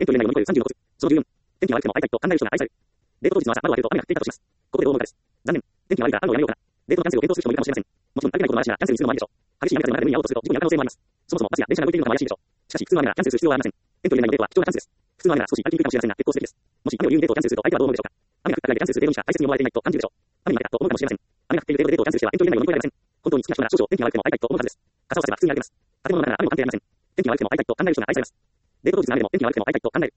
遠距離内を乗り越える30のコツ。その14。天気が悪くても会いたいと考える人が愛される。デート当日の朝、窓を開けると雨が降っていたとします。ここでどう思うかです。残念。天気が悪いから雨をやめようかな。デートのキャンセルを検討する人もいるかもしれません。もちろん、歩けないこともあるし、キャンセルするのもあるでしょう。激しい雨風の中で海に会おうとすると、事故に遭う可能性もあります。そもそもバスや電車が動いているのが怪しいでしょう。しかし、普通の雨ならキャンセルする必要はありません。遠距離内のデートは貴重なチャンスです。普通の雨なら少し歩きにくいかもしれませんが、結構素敵です。もし雨を理由にデートをキャンセルすると相手はどう思うでしょうか。雨が降ったぐらいでキャンセルするデートにしか大切に思われていないと感じるでしょう。雨に負けたと思うかもしれません。雨が降っているデートでデートをキャンセルしては遠距離内を乗り越えられません。本当に好きな人なら少々天気が悪くても会いたいと思うはずです。傘をさせば普通に歩けます。建物の中なら雨も関係ありません。天気が悪くても会いたいと考える人が愛されます。デート当日の雨でも天気が悪くても会いたいと考える。